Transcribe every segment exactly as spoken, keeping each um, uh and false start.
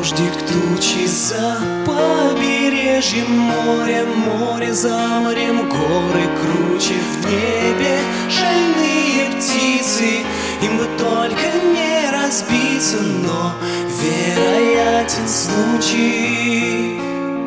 Дождик тучи за побережьем моря, море за морем, горы круче в небе. Шальные птицы, им бы только не разбиться, но вероятен случай.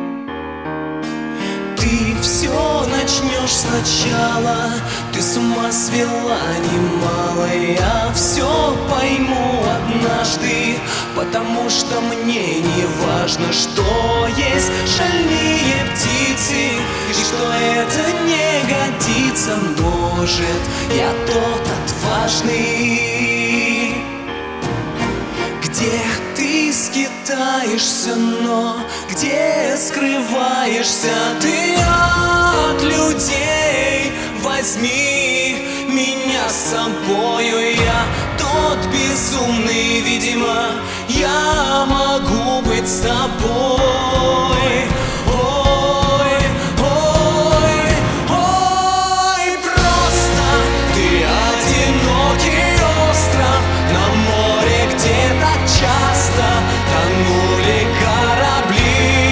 Ты все начнешь сначала, ты с ума свела немало. Я все пойму однажды, потому что мне не важно, что есть шальные птицы и что это не годится. Может, я тот отважный, где ты скитаешься, но где скрываешься ты от людей. Возьми меня с собою, я тот безумный, видимо, я могу быть с тобой. Ой, ой, ой, просто ты одинокий остров на море, где так часто тонули корабли.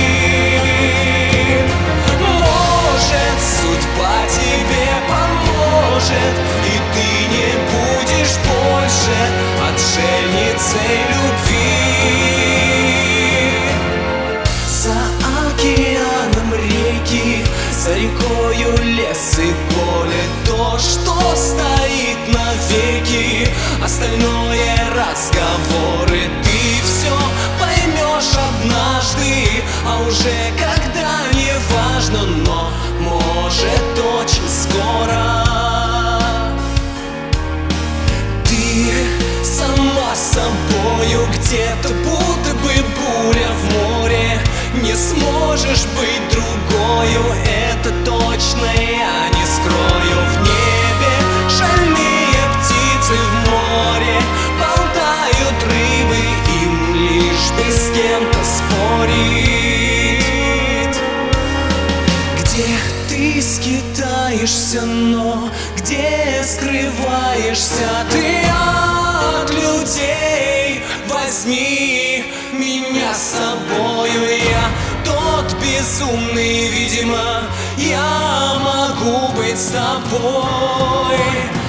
Может, судьба тебе поможет, и ты не будешь больше отшельницей любви. За океаном реки, за рекою лес и поле, то, что стоит навеки, остальное разговоры. Ты все поймешь однажды, а уже когда не важно, но может очень скоро. Ты сама собою где-то, будто бы буря в море, не сможешь быть другою, это точно я не скрою. В небе шальные птицы, в море болтают рыбы, им лишь бы с кем-то спорить. Где ты скитаешься, но где скрываешься ты от людей. Возьми меня с собою, я тот безумный, видимо, я могу быть с тобой.